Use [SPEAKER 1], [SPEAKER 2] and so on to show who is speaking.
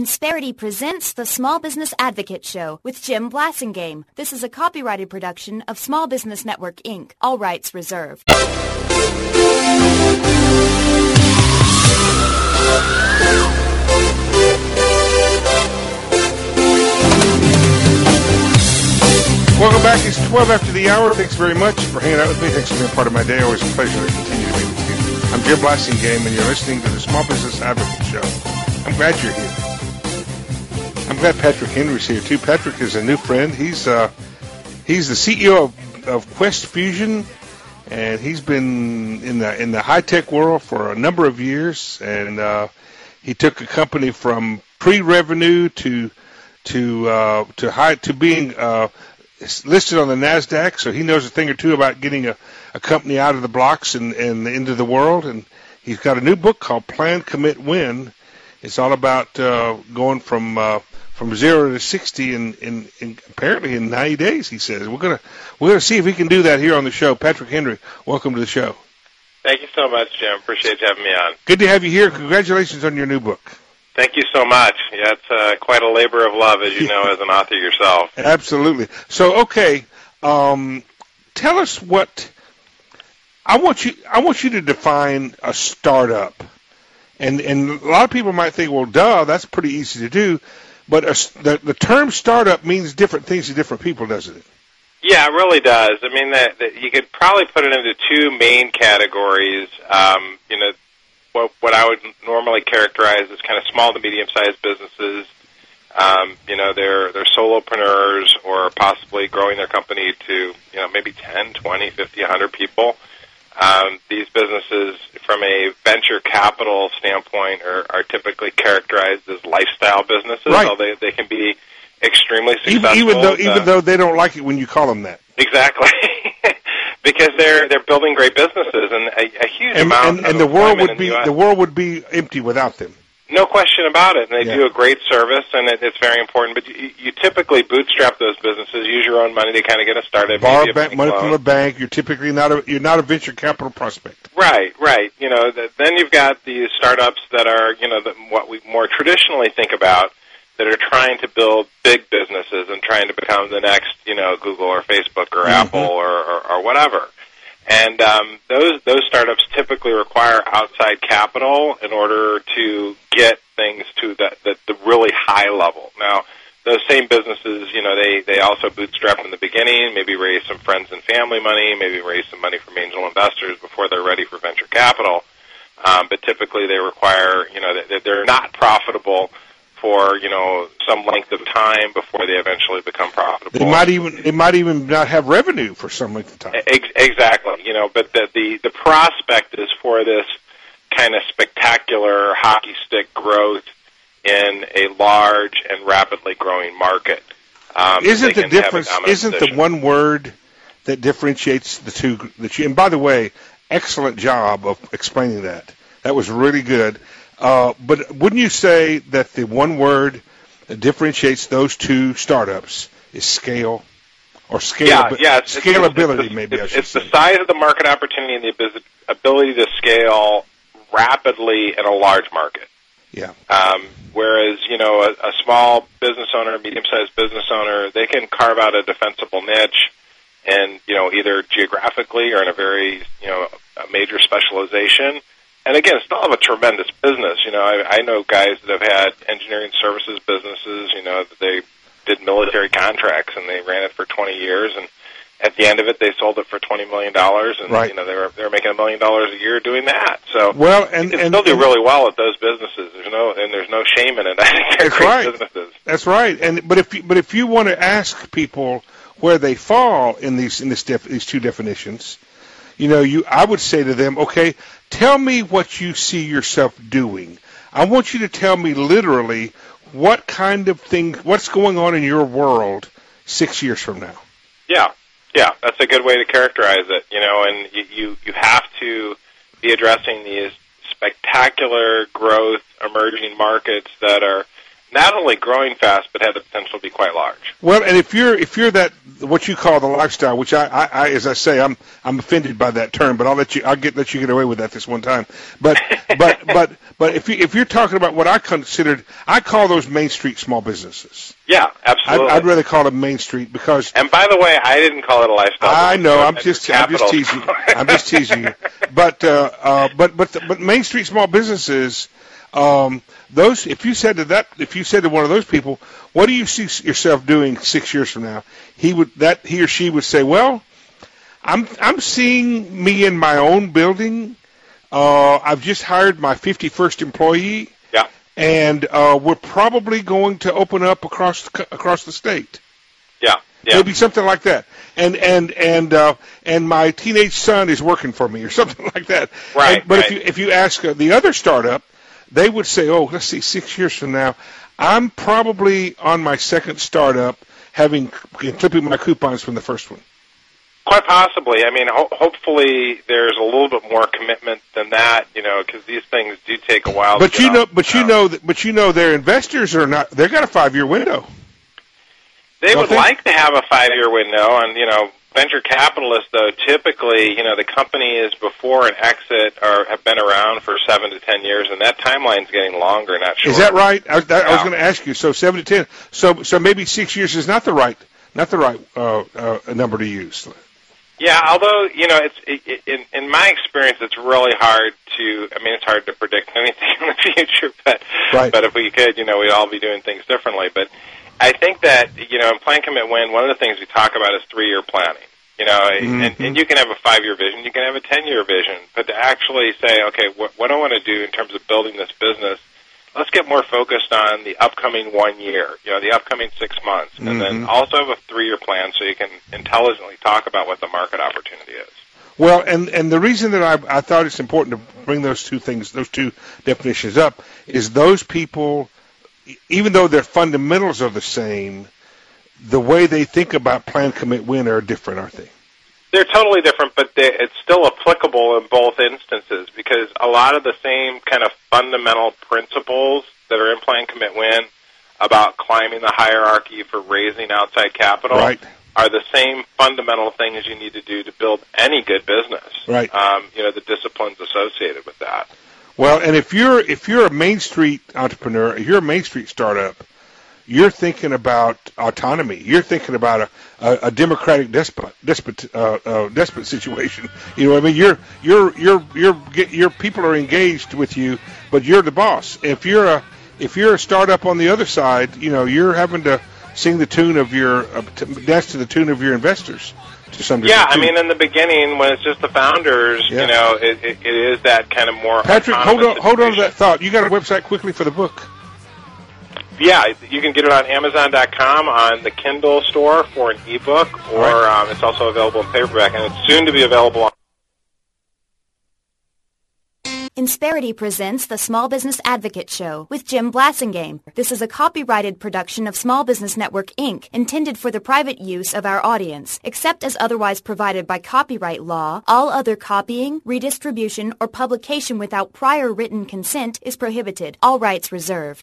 [SPEAKER 1] Insperity presents the Small Business Advocate Show with Jim Blasingame. This is a copyrighted production of Small Business Network, Inc. All rights reserved.
[SPEAKER 2] Welcome back. It's 12 after the hour. Thanks very much for hanging out with me. Thanks for being part of my day. Always a pleasure to continue to be with you. I'm Jim Blasingame, and you're listening to the Small Business Advocate Show. I'm glad you're here. I'm glad Patrick Henry's here, too. Patrick is a new friend. He's the CEO of Quest Fusion, and he's been in the high-tech world for a number of years, and he took a company from pre-revenue to being listed on the NASDAQ, so he knows a thing or two about getting a company out of the blocks and into the world. And he's got a new book called Plan, Commit, Win. It's all about going from 0 to 60 in apparently in 90 days. He says we're gonna see if we can do that here on the show. Patrick Henry, welcome to the show.
[SPEAKER 3] Thank you so much, Jim. Appreciate you having me on.
[SPEAKER 2] Good to have you here. Congratulations on your new book.
[SPEAKER 3] Thank you so much. Yeah, it's quite a labor of love, as you know, as an author yourself.
[SPEAKER 2] Absolutely. So, okay, tell us what I want you to define a startup, and a lot of people might think, well, duh, that's pretty easy to do, but the term startup means different things to different people, doesn't it?
[SPEAKER 3] Yeah, it really does. I mean, that you could probably put it into two main categories. What I would normally characterize as kind of small to medium-sized businesses. They're solopreneurs or possibly growing their company to, maybe 10, 20, 50, 100 people. These businesses, from a venture capital standpoint, are typically characterized as lifestyle businesses,
[SPEAKER 2] right.
[SPEAKER 3] Although they can be extremely successful.
[SPEAKER 2] Even though they don't like it when you call them that.
[SPEAKER 3] Exactly. Because they're building great businesses and a huge amount
[SPEAKER 2] and
[SPEAKER 3] of
[SPEAKER 2] the world would be empty without them.
[SPEAKER 3] No question about it. And they do a great service, and it's very important. But you typically bootstrap those businesses, use your own money to kind of get us started.
[SPEAKER 2] Borrow money from a bank. You're typically not a venture capital prospect.
[SPEAKER 3] Right. Then you've got these startups that are what we more traditionally think about, that are trying to build big businesses and trying to become the next, Google or Facebook or Apple or whatever. And those startups typically require outside capital in order to get things to the really high level. Now, those same businesses, they also bootstrap in the beginning, maybe raise some friends and family money, maybe raise some money from angel investors before they're ready for venture capital. But typically they require, they're not profitable for some length of time before they eventually become profitable.
[SPEAKER 2] They might even not have revenue for some length of time.
[SPEAKER 3] Exactly, but the prospect is for this kind of spectacular hockey stick growth in a large and rapidly growing market.
[SPEAKER 2] Isn't the difference? Isn't the one word that differentiates the two? And by the way, excellent job of explaining that. That was really good. But wouldn't you say that the one word that differentiates those two startups is scale or scalability?
[SPEAKER 3] It's the size of the market opportunity and the ability to scale rapidly in a large market.
[SPEAKER 2] Yeah.
[SPEAKER 3] Whereas, a small business owner, medium-sized business owner, they can carve out a defensible niche and, either geographically or in a very, a major specialization. And again, still have a tremendous business. I know guys that have had engineering services businesses, that they did military contracts and they ran it for 20 years. And at the end of it, they sold it for $20 million. And,
[SPEAKER 2] right.
[SPEAKER 3] they were making $1 million a year doing that. So
[SPEAKER 2] and
[SPEAKER 3] you can still do really well at those businesses. There's no shame in it. I think they're great businesses.
[SPEAKER 2] That's right. But if you want to ask people where they fall in these two definitions, I would say to them, okay, tell me what you see yourself doing. I want you to tell me literally what kind of thing, what's going on in your world 6 years from now.
[SPEAKER 3] Yeah, that's a good way to characterize it, and you have to be addressing these spectacular growth emerging markets that are not only growing fast but have the potential to be quite large.
[SPEAKER 2] Well, and if you're that what you call the lifestyle, which I as I say, I'm offended by that term, but I'll let you get away with that this one time. But But if you're talking about what I call those Main Street small businesses.
[SPEAKER 3] Yeah, absolutely.
[SPEAKER 2] I'd rather call it Main Street because.
[SPEAKER 3] And by the way, I didn't call it a lifestyle.
[SPEAKER 2] I know. I'm just teasing. I'm just teasing you. But Main Street small businesses. Those, if you said to one of those people, what do you see yourself doing 6 years from now? He or she would say, well, I'm seeing me in my own building. I've just hired my 51st employee.
[SPEAKER 3] Yeah.
[SPEAKER 2] And we're probably going to open up across the state.
[SPEAKER 3] Yeah. Yeah.
[SPEAKER 2] Maybe something like that. And my teenage son is working for me or something like that.
[SPEAKER 3] Right.
[SPEAKER 2] But if you ask the other startup, they would say, oh, let's see, 6 years from now, I'm probably on my second startup clipping my coupons from the first one.
[SPEAKER 3] Quite possibly. I mean, hopefully there's a little bit more commitment than that, because these things do take a while.
[SPEAKER 2] But you know, their investors are not. They've got a 5-year window.
[SPEAKER 3] They would like to have a 5-year window, and venture capitalists, though, typically, the company is before an exit or have been around for 7 to 10 years, and that timeline's getting longer, not shorter.
[SPEAKER 2] Is that right? I was going to ask you. So 7 to 10. So maybe 6 years is not the right number to use.
[SPEAKER 3] Yeah, although it's in my experience, it's really hard to. I mean, it's hard to predict anything in the future. But if we could, we'd all be doing things differently. But I think that in Plan, Commit, Win, one of the things we talk about is 3-year planning. And you can have a 5-year vision, you can have a 10-year vision, but to actually say, okay, what do I want to do in terms of building this business? Let's get more focused on the upcoming 1 year, the upcoming 6 months, and then also have a 3-year plan so you can intelligently talk about what the market opportunity is.
[SPEAKER 2] Well, and the reason that I thought it's important to bring those two definitions up, is those people, even though their fundamentals are the same, the way they think about Plan, Commit, Win are different, aren't they?
[SPEAKER 3] They're totally different, but it's still applicable in both instances because a lot of the same kind of fundamental principles that are in Plan, Commit, Win about climbing the hierarchy for raising outside capital are the same fundamental things you need to do to build any good business.
[SPEAKER 2] Right.
[SPEAKER 3] The disciplines associated with that.
[SPEAKER 2] Well, and if you're a Main Street entrepreneur, if you're a Main Street startup, you're thinking about autonomy. You're thinking about a democratic despot situation. I mean, your people are engaged with you, but you're the boss. If you're a startup on the other side, you're having to sing the tune of dance to the tune of your investors to some degree.
[SPEAKER 3] Yeah, I mean, in the beginning, when it's just the founders, it is that kind of more.
[SPEAKER 2] Patrick, hold on to that thought. You got a website quickly for the book?
[SPEAKER 3] Yeah, you can get it on Amazon.com on the Kindle store for an ebook, or it's also available in paperback, and it's soon to be available on.
[SPEAKER 1] Insperity presents the Small Business Advocate Show with Jim Blasingame. This is a copyrighted production of Small Business Network, Inc., intended for the private use of our audience. Except as otherwise provided by copyright law, all other copying, redistribution, or publication without prior written consent is prohibited. All rights reserved.